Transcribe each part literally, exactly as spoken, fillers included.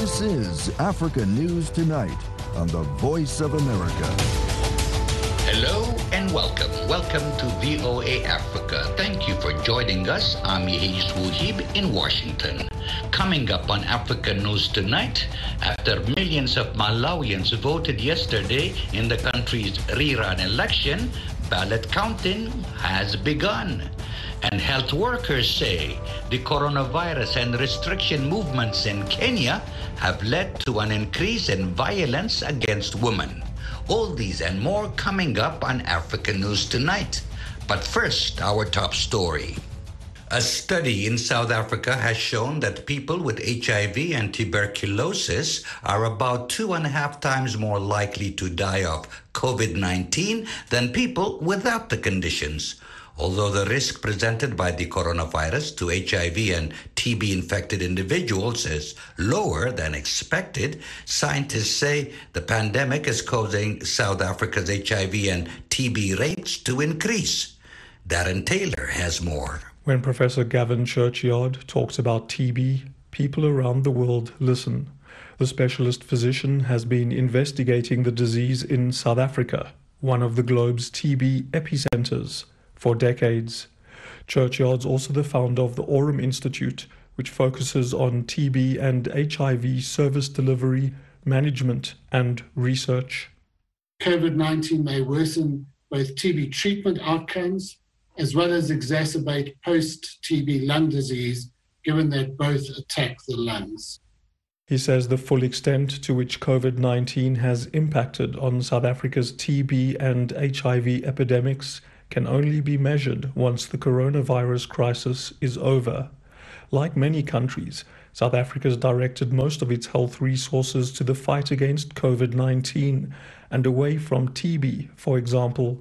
This is Africa News Tonight on the Voice of America. Hello and welcome. Welcome to V O A Africa. Thank you for joining us. I'm Yehis Wuhib in Washington. Coming up on Africa News Tonight, after millions of Malawians voted yesterday in the country's rerun election, ballot counting has begun. And health workers say the coronavirus and restriction movements in Kenya have led to an increase in violence against women. All these and more coming up on Africa News Tonight. But first, our top story. A study in South Africa has shown that people with H I V and tuberculosis are about two and a half times more likely to die of COVID nineteen than people without the conditions. Although the risk presented by the coronavirus to H I V and T B infected individuals is lower than expected, scientists say the pandemic is causing South Africa's H I V and T B rates to increase. Darren Taylor has more. When Professor Gavin Churchyard talks about T B, people around the world listen. The specialist physician has been investigating the disease in South Africa, one of the globe's T B epicenters, for decades. Churchyard's also the founder of the Aurum Institute, which focuses on T B and H I V service delivery, management, and research. COVID nineteen may worsen both T B treatment outcomes as well as exacerbate post-T B lung disease, given that both attack the lungs. He says the full extent to which COVID nineteen has impacted on South Africa's T B and H I V epidemics can only be measured once the coronavirus crisis is over. Like many countries, South Africa has directed most of its health resources to the fight against COVID nineteen and away from T B, for example.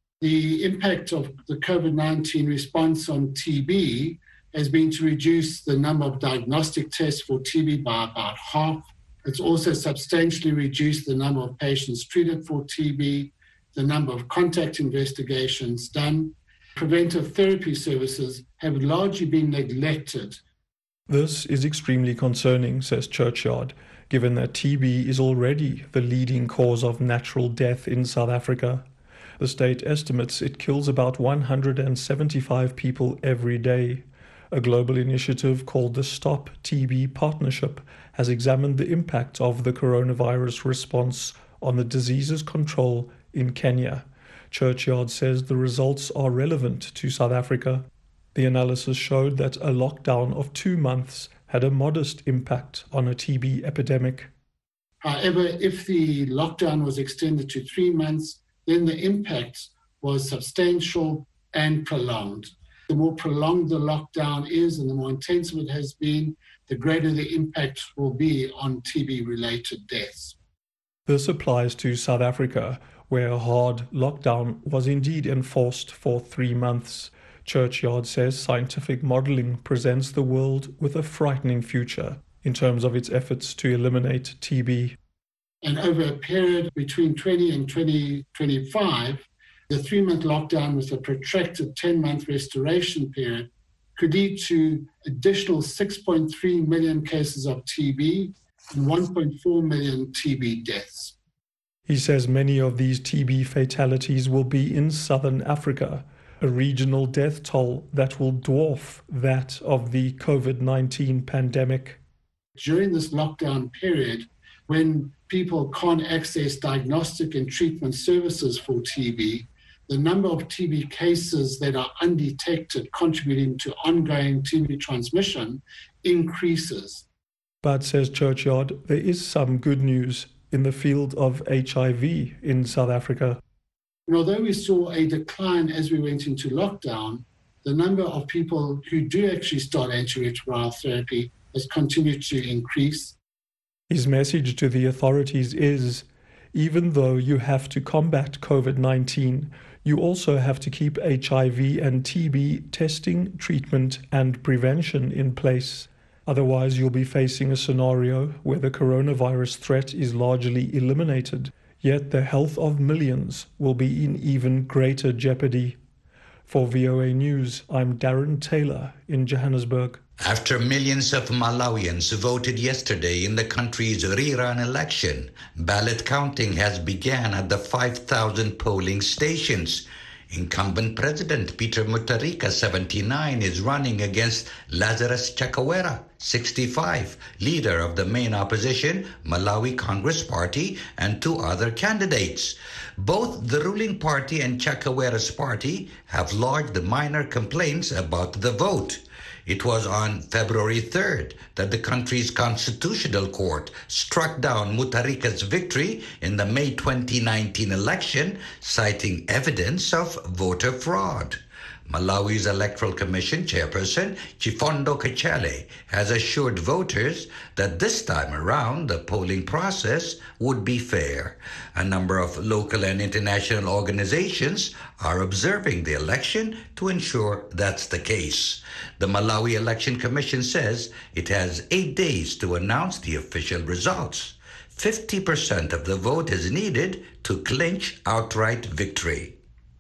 The impact of the COVID nineteen response on T B has been to reduce the number of diagnostic tests for T B by about half. It's also substantially reduced the number of patients treated for T B, the number of contact investigations done. Preventive therapy services have largely been neglected. This is extremely concerning, says Churchyard, given that T B is already the leading cause of natural death in South Africa. The state estimates it kills about one hundred seventy-five people every day. A global initiative called the Stop T B Partnership has examined the impact of the coronavirus response on the disease's control in Kenya. Churchyard says the results are relevant to South Africa. The analysis showed that a lockdown of two months had a modest impact on a T B epidemic. However, if the lockdown was extended to three months, then the impact was substantial and prolonged. The more prolonged the lockdown is and the more intensive it has been, the greater the impact will be on T B-related deaths. This applies to South Africa, where a hard lockdown was indeed enforced for three months. Churchyard says scientific modeling presents the world with a frightening future in terms of its efforts to eliminate T B. And over a period between twenty and twenty twenty-five, the three-month lockdown with a protracted ten-month restoration period could lead to additional six point three million cases of T B and one point four million T B deaths. He says many of these T B fatalities will be in southern Africa, a regional death toll that will dwarf that of the COVID nineteen pandemic. During this lockdown period, when people can't access diagnostic and treatment services for T B, the number of T B cases that are undetected contributing to ongoing T B transmission increases. But, says Churchyard, there is some good news in the field of H I V in South Africa. And although we saw a decline as we went into lockdown, the number of people who do actually start antiretroviral therapy has continued to increase. His message to the authorities is, even though you have to combat COVID nineteen, you also have to keep H I V and T B testing, treatment, and prevention in place. Otherwise, you'll be facing a scenario where the coronavirus threat is largely eliminated, yet the health of millions will be in even greater jeopardy. For V O A News, I'm Darren Taylor in Johannesburg. After millions of Malawians voted yesterday in the country's rerun election, ballot counting has begun at the five thousand polling stations. Incumbent President Peter Mutharika, seventy-nine, is running against Lazarus Chakwera, sixty-five, leader of the main opposition, Malawi Congress Party, and two other candidates. Both the ruling party and Chakwera's party have lodged minor complaints about the vote. It was on February third that the country's constitutional court struck down Mutharika's victory in the May twenty nineteen election, citing evidence of voter fraud. Malawi's Electoral Commission chairperson, Chifundo Kachele, has assured voters that this time around the polling process would be fair. A number of local and international organizations are observing the election to ensure that's the case. The Malawi Election Commission says it has eight days to announce the official results. fifty percent of the vote is needed to clinch outright victory.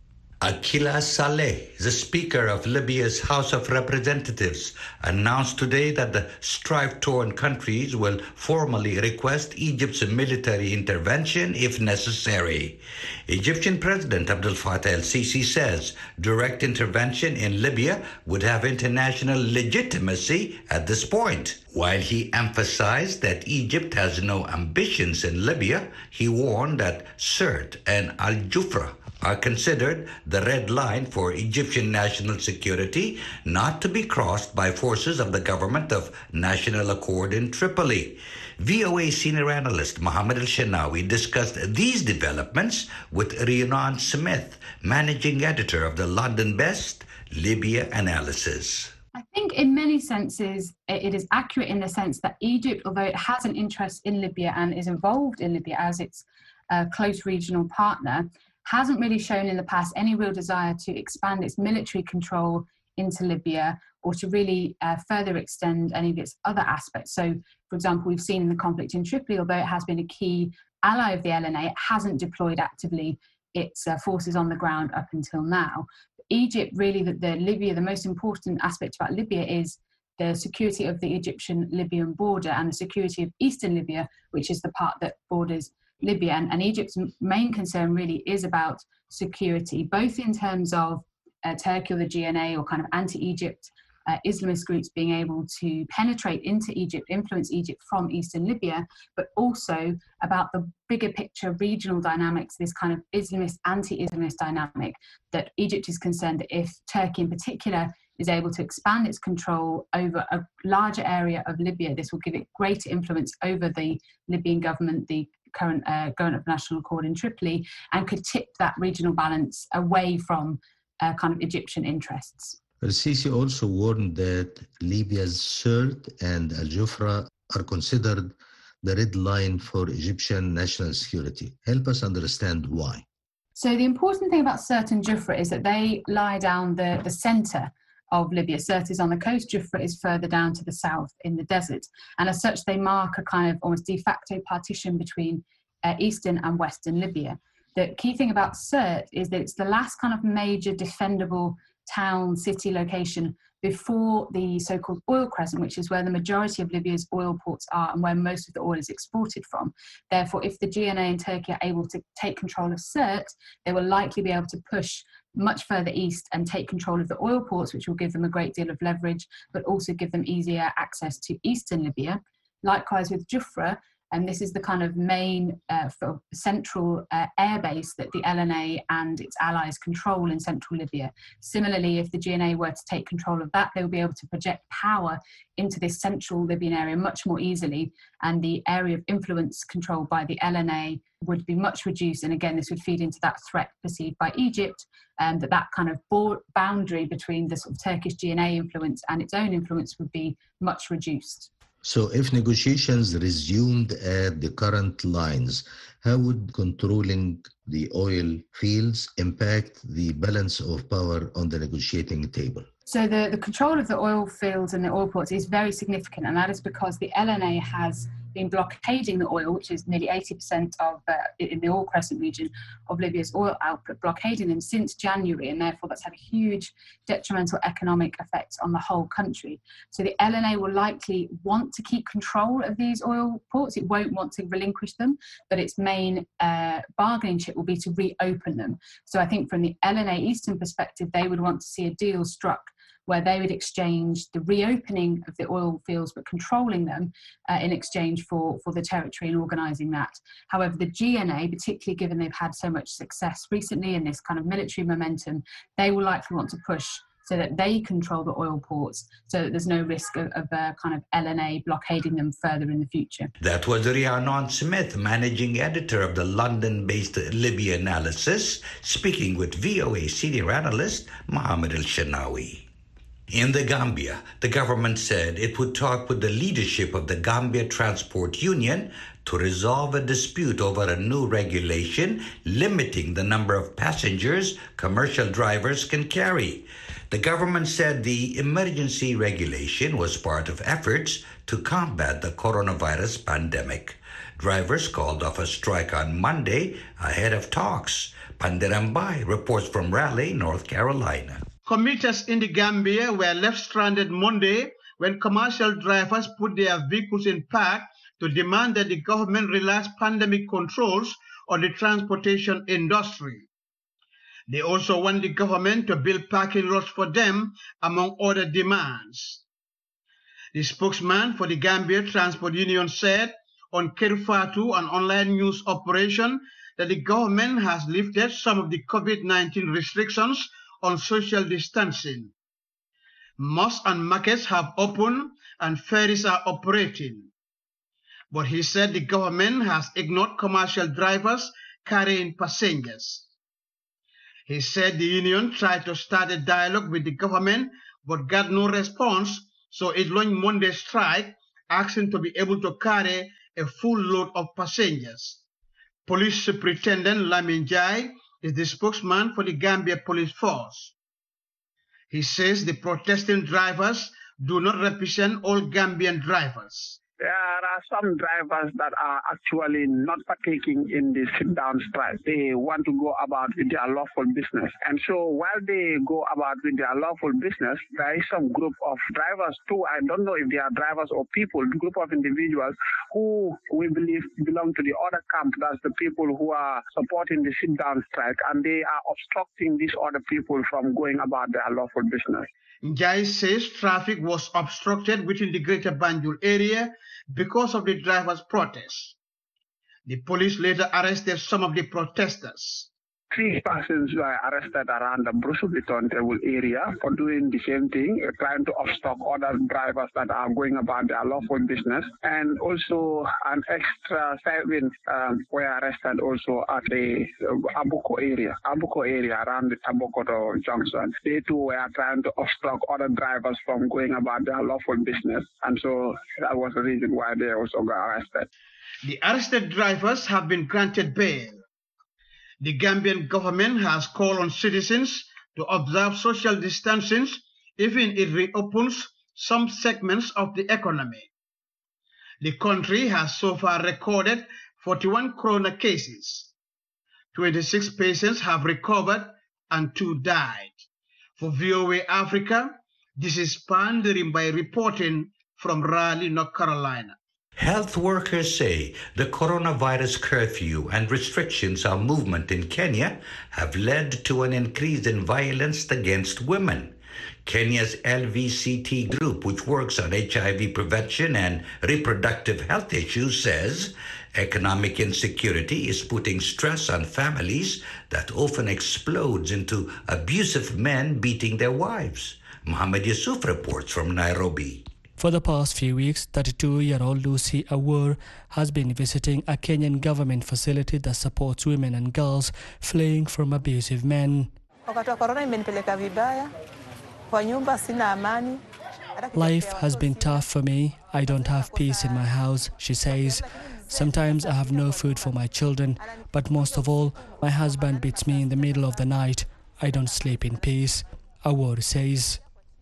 Akila Saleh, the Speaker of Libya's House of Representatives, announced today that the strife-torn countries will formally request Egypt's military intervention if necessary. Egyptian President Abdel Fattah el-Sisi says direct intervention in Libya would have international legitimacy at this point. While he emphasized that Egypt has no ambitions in Libya, he warned that Sirte and Al-Jufra are considered the red line for Egyptian national security, not to be crossed by forces of the Government of National Accord in Tripoli. V O A senior analyst Mohammed El-Shenawi discussed these developments with Rhiannon Smith, managing editor of the London-based Libya Analysis. I think in many senses it is accurate in the sense that Egypt, although it has an interest in Libya and is involved in Libya as its uh, close regional partner, hasn't really shown in the past any real desire to expand its military control into Libya or to really uh, further extend any of its other aspects. So, for example, we've seen in the conflict in Tripoli, although it has been a key ally of the L N A, it hasn't deployed actively its uh, forces on the ground up until now. Egypt, really, the, the Libya, the most important aspect about Libya is the security of the Egyptian-Libyan border and the security of eastern Libya, which is the part that borders Libya. And, and Egypt's main concern really is about security, both in terms of uh, Turkey or the G N A or kind of anti-Egypt uh, Islamist groups being able to penetrate into Egypt, influence Egypt from eastern Libya, but also about the bigger picture regional dynamics, this kind of Islamist, anti-Islamist dynamic, that Egypt is concerned that if Turkey in particular is able to expand its control over a larger area of Libya, this will give it greater influence over the Libyan government, the current uh, Government of National Accord in Tripoli, and could tip that regional balance away from uh, kind of Egyptian interests. El-Sisi also warned that Libya's Sirte and Al-Jufra are considered the red line for Egyptian national security. Help us understand why. So the important thing about Sirte and Jufra is that they lie down the, the centre of Libya. Sirte is on the coast, Jufra is further down to the south in the desert. And as such, they mark a kind of almost de facto partition between uh, eastern and western Libya. The key thing about Sirte is that it's the last kind of major defendable town, city location before the so-called oil crescent, which is where the majority of Libya's oil ports are and where most of the oil is exported from. Therefore, if the G N A and Turkey are able to take control of Sirte, they will likely be able to push much further east and take control of the oil ports, which will give them a great deal of leverage, but also give them easier access to eastern Libya. Likewise with Jufra, and this is the kind of main uh, for central uh, airbase that the L N A and its allies control in central Libya. Similarly, if the G N A were to take control of that, they will be able to project power into this central Libyan area much more easily, and the area of influence controlled by the L N A would be much reduced. And again, this would feed into that threat perceived by Egypt, and that that kind of boundary between the sort of Turkish G N A influence and its own influence would be much reduced. So if negotiations resumed at the current lines, how would controlling the oil fields impact the balance of power on the negotiating table? So the, the control of the oil fields and the oil ports is very significant, and that is because the L N A has been blockading the oil, which is nearly eighty percent of, uh, in the Oil Crescent region, of Libya's oil output, blockading them since January, and therefore that's had a huge detrimental economic effect on the whole country. So the L N A will likely want to keep control of these oil ports. It won't want to relinquish them, but its main uh, bargaining chip will be to reopen them. So I think from the L N A Eastern perspective, they would want to see a deal struck where they would exchange the reopening of the oil fields, but controlling them uh, in exchange for, for the territory and organising that. However, the G N A, particularly given they've had so much success recently in this kind of military momentum, they will likely want to push so that they control the oil ports, so that there's no risk of, of uh, kind of L N A blockading them further in the future. That was Rhiannon Smith, managing editor of the London-based Libya Analysis, speaking with V O A senior analyst Mohammed El-Shanawi. In the Gambia, the government said it would talk with the leadership of the Gambia Transport Union to resolve a dispute over a new regulation limiting the number of passengers commercial drivers can carry. The government said the emergency regulation was part of efforts to combat the coronavirus pandemic. Drivers called off a strike on Monday ahead of talks. Pandirambai reports from Raleigh, North Carolina. Commuters in the Gambia were left stranded Monday when commercial drivers put their vehicles in park to demand that the government relax pandemic controls on the transportation industry. They also want the government to build parking lots for them, among other demands. The spokesman for the Gambia Transport Union said on Kerfatu, an online news operation, that the government has lifted some of the COVID nineteen restrictions on social distancing. Mosques and markets have opened and ferries are operating. But he said the government has ignored commercial drivers carrying passengers. He said the union tried to start a dialogue with the government but got no response, so it launched Monday's strike, asking to be able to carry a full load of passengers. Police Superintendent Lamin Jai is the spokesman for the Gambia Police Force. He says the protesting drivers do not represent all Gambian drivers. There are some drivers that are actually not partaking in the sit-down strike. They want to go about with their lawful business. And so while they go about with their lawful business, there is some group of drivers too. I don't know if they are drivers or people, a group of individuals who we believe belong to the other camp. That's the people who are supporting the sit-down strike, and they are obstructing these other people from going about their lawful business. Njai says traffic was obstructed within the Greater Banjul area because of the drivers' protests. The police later arrested some of the protesters. Three persons were arrested around the Brusubiton Table area for doing the same thing, trying to obstruct other drivers that are going about their lawful business. And also an extra seven um, were arrested also at the uh, Abuko area, Abuko area around the Tabokoto Junction. They too were trying to obstruct other drivers from going about their lawful business. And so that was the reason why they also got arrested. The arrested drivers have been granted bail. The Gambian government has called on citizens to observe social distancing, even if it reopens some segments of the economy. The country has so far recorded forty-one corona cases. twenty-six patients have recovered and two died. For V O A Africa, this is Pandirimbai reporting from Raleigh, North Carolina. Health workers say the coronavirus curfew and restrictions on movement in Kenya have led to an increase in violence against women. Kenya's L V C T group, which works on H I V prevention and reproductive health issues, says economic insecurity is putting stress on families that often explodes into abusive men beating their wives. Mohammed Yusuf reports from Nairobi. For the past few weeks, thirty-two-year-old Lucy Awur has been visiting a Kenyan government facility that supports women and girls fleeing from abusive men. Life has been tough for me. I don't have peace in my house, she says. Sometimes I have no food for my children, but most of all, my husband beats me in the middle of the night. I don't sleep in peace, Awur says.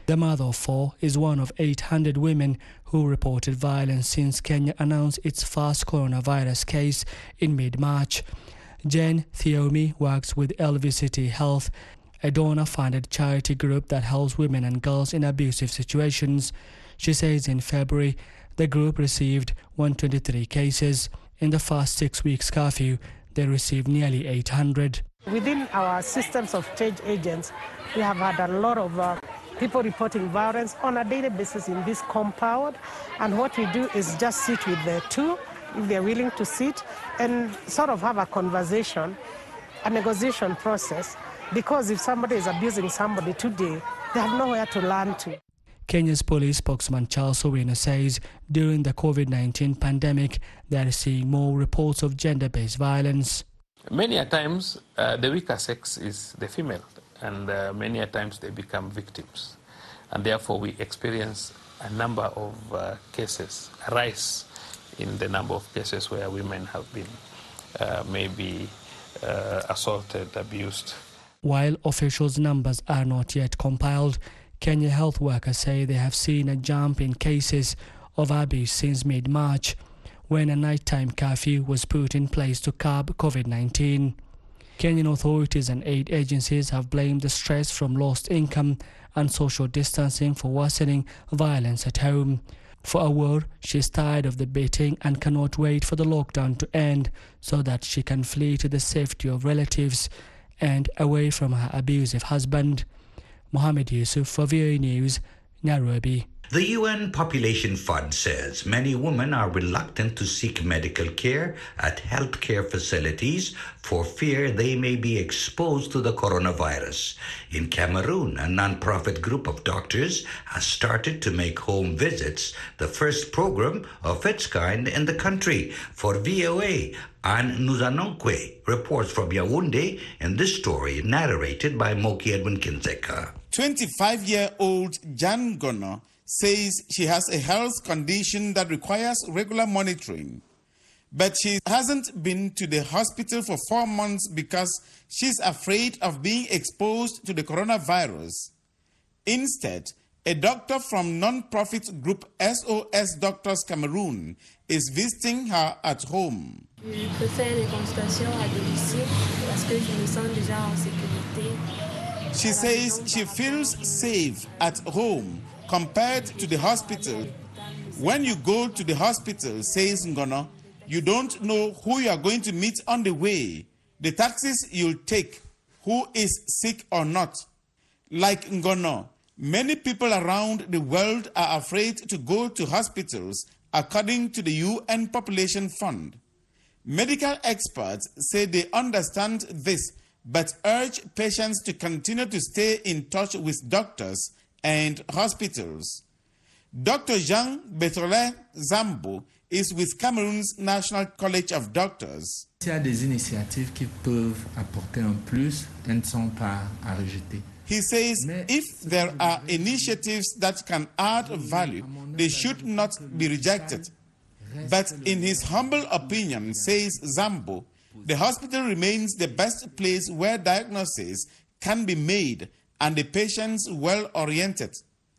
The mother of four is one of eight hundred women who reported violence since Kenya announced its first coronavirus case in mid-March. Jen Thiomi works with L V City Health, a donor-funded charity group that helps women and girls in abusive situations. She says in February, the group received one hundred twenty-three cases. In the first six weeks curfew, they received nearly eight hundred. Within our systems of change agents, we have had a lot of uh, people reporting violence on a daily basis in this compound. And what we do is just sit with the two, if they're willing to sit, and sort of have a conversation, a negotiation process. Because if somebody is abusing somebody today, they have nowhere to learn to. Kenya's police spokesman Charles Owino says during the COVID nineteen pandemic, they are seeing more reports of gender-based violence. Many a times, uh, the weaker sex is the female, and uh, many a times they become victims. And therefore, we experience a number of uh, cases, a rise in the number of cases where women have been uh, maybe uh, assaulted, abused. While officials' numbers are not yet compiled, Kenya health workers say they have seen a jump in cases of abuse since mid-March, when a nighttime curfew was put in place to curb COVID nineteen. Kenyan authorities and aid agencies have blamed the stress from lost income and social distancing for worsening violence at home. For Awor, she's tired of the beating and cannot wait for the lockdown to end so that she can flee to the safety of relatives and away from her abusive husband. Mohammed Yusuf for V O A News, Nairobi. The U N Population Fund says many women are reluctant to seek medical care at healthcare facilities for fear they may be exposed to the coronavirus. In Cameroon, a non-profit group of doctors has started to make home visits, the first program of its kind in the country. For V O A, Anne Nuzanonkwe reports from Yaoundé in this story narrated by Moki Edwin Kinzeka. twenty-five-year-old Jan Gono says she has a health condition that requires regular monitoring. But she hasn't been to the hospital for four months because she's afraid of being exposed to the coronavirus. Instead, a doctor from non-profit group S O S Doctors Cameroon is visiting her at home. Je préfère les consultations à domicile parce que je me sens déjà en sécurité. She says she feels safe at home compared to the hospital. When you go to the hospital, says Ngono, you don't know who you are going to meet on the way, the taxis you'll take, who is sick or not. Like Ngono, many people around the world are afraid to go to hospitals, according to the U N Population Fund. Medical experts say they understand this, but urge patients to continue to stay in touch with doctors and hospitals. Doctor Jean Berthollet Zambo is with Cameroon's National College of Doctors. Il y a des initiatives qui peuvent apporter un plus, elles ne sont pas à rejeter. He says if there are initiatives that can add value, they should not be rejected. But in his humble opinion, says Zambo, the hospital remains the best place where diagnosis can be made and the patients well-oriented.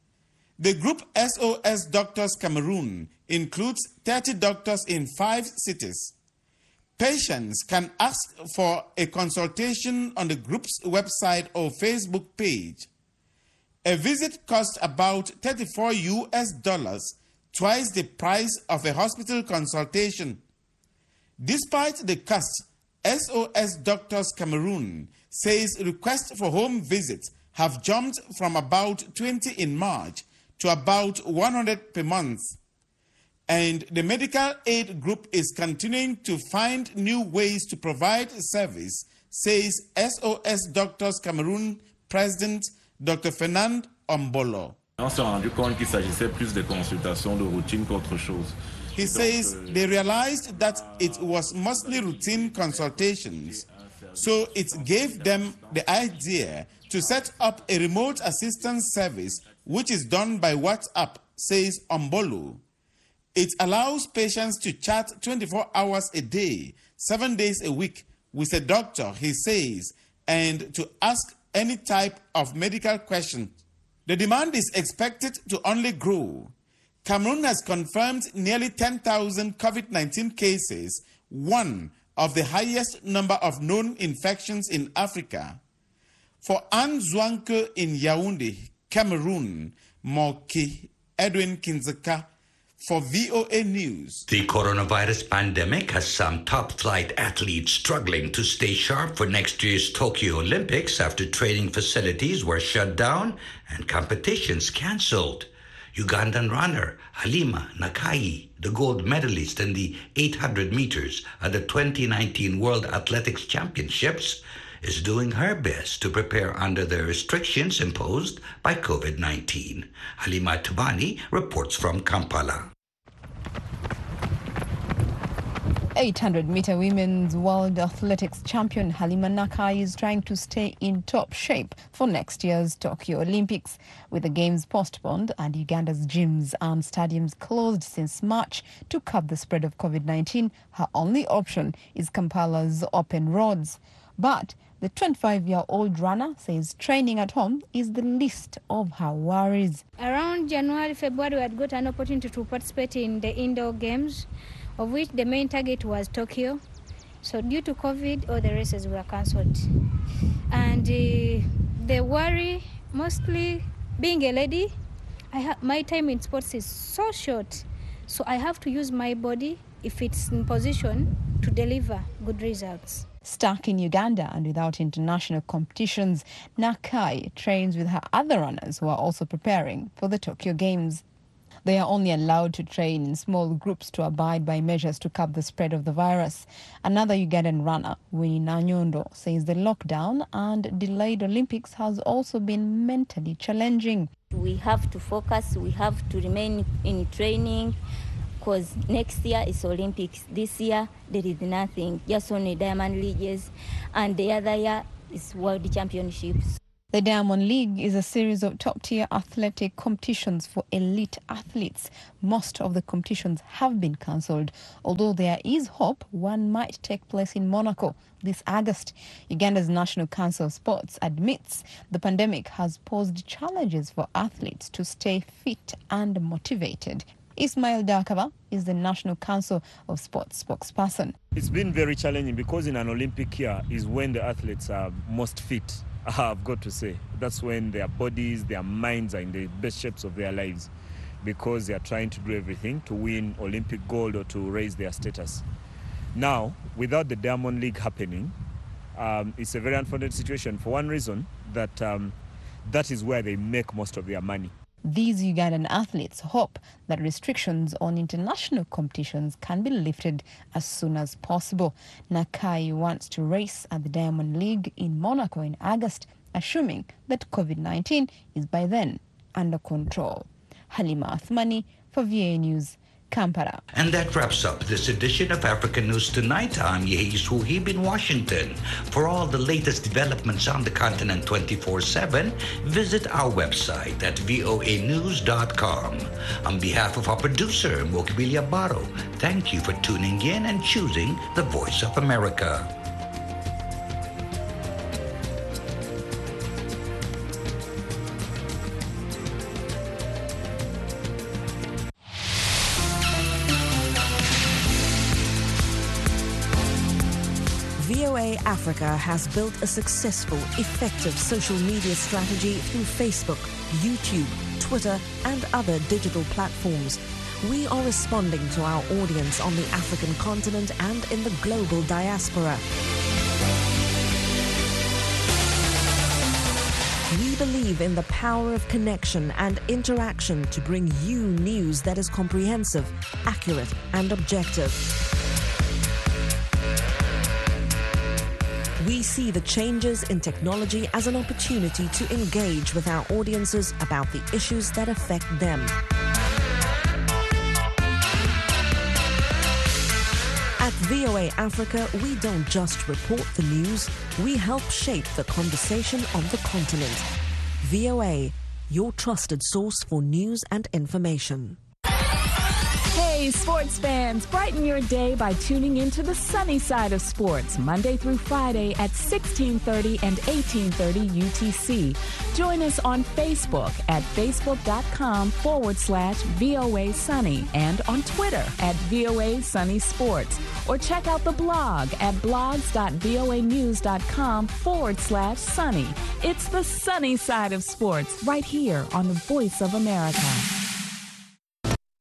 The group S O S Doctors Cameroon includes thirty doctors in five cities. Patients can ask for a consultation on the group's website or Facebook page. A visit costs about thirty-four U S dollars, twice the price of a hospital consultation. Despite the cost, S O S Doctors Cameroon says requests for home visits have jumped from about twenty in March to about one hundred per month. And the medical aid group is continuing to find new ways to provide service, says S O S Doctors Cameroon President Doctor Fernand Ombolo. On s'est rendu compte qu'il s'agissait plus de consultations de routine qu'autre chose. He says they realized that it was mostly routine consultations, so it gave them the idea to set up a remote assistance service which is done by WhatsApp, says Ombolo. It allows patients to chat twenty-four hours a day, seven days a week with a doctor, he says, and to ask any type of medical question. The demand is expected to only grow. Cameroon has confirmed nearly ten thousand COVID nineteen cases, one of the highest number of known infections in Africa. For Anne Zwanke in Yaoundé, Cameroon, Moki, Edwin Kinzeka, for V O A News. The coronavirus pandemic has some top-flight athletes struggling to stay sharp for next year's Tokyo Olympics after training facilities were shut down and competitions cancelled. Ugandan runner Halima Nakai, the gold medalist in the eight hundred meters at the twenty nineteen World Athletics Championships, is doing her best to prepare under the restrictions imposed by COVID nineteen. Halima Tubani reports from Kampala. eight hundred meter women's world athletics champion Halima Nakai is trying to stay in top shape for next year's Tokyo Olympics. With the games postponed and Uganda's gyms and stadiums closed since March to curb the spread of COVID nineteen, her only option is Kampala's open roads. But the twenty-five-year-old runner says training at home is the least of her worries. Around January, February, we had got an opportunity to participate in the indoor games, of which the main target was Tokyo. So due to COVID, all the races were cancelled. And uh, the worry, mostly being a lady, I ha- my time in sports is so short. So I have to use my body, if it's in position, to deliver good results. Stuck in Uganda and without international competitions, Nakai trains with her other runners who are also preparing for the Tokyo Games. They are only allowed to train in small groups to abide by measures to curb the spread of the virus. Another Ugandan runner, Winnie Nanyondo, says the lockdown and delayed Olympics has also been mentally challenging. We have to focus, we have to remain in training, because next year is Olympics. This year there is nothing, just only Diamond Leagues, and the other year is World Championships. The Diamond League is a series of top-tier athletic competitions for elite athletes. Most of the competitions have been cancelled, although there is hope one might take place in Monaco this August. Uganda's National Council of Sports admits the pandemic has posed challenges for athletes to stay fit and motivated. Ismail Dakaba is the National Council of Sports spokesperson. It's been very challenging because in an Olympic year is when the athletes are most fit. I've got to say, that's when their bodies, their minds are in the best shapes of their lives, because they are trying to do everything to win Olympic gold or to raise their status. Now, without the Diamond League happening, um, it's a very unfortunate situation for one reason, that um, that is where they make most of their money. These Ugandan athletes hope that restrictions on international competitions can be lifted as soon as possible. Nakai wants to race at the Diamond League in Monaco in August, assuming that COVID nineteen is by then under control. Halima Athmani for V A News, Kampala. And that wraps up this edition of African News Tonight. I'm Yehis Wuhib in Washington. For all the latest developments on the continent twenty-four seven, visit our website at voa news dot com. On behalf of our producer, Mokibilia Baro, thank you for tuning in and choosing the Voice of America. V O A Africa has built a successful, effective social media strategy through Facebook, YouTube, Twitter, and other digital platforms. We are responding to our audience on the African continent and in the global diaspora. We believe in the power of connection and interaction to bring you news that is comprehensive, accurate, and objective. We see the changes in technology as an opportunity to engage with our audiences about the issues that affect them. At V O A Africa, we don't just report the news, we help shape the conversation on the continent. V O A, your trusted source for news and information. Hey, sports fans, brighten your day by tuning into the sunny side of sports, Monday through Friday at sixteen thirty and eighteen thirty U T C. Join us on Facebook at facebook.com forward slash VOA Sunny and on Twitter at VOA Sunny Sports. Or check out the blog at blogs.voanews.com forward slash sunny. It's the sunny side of sports right here on the Voice of America.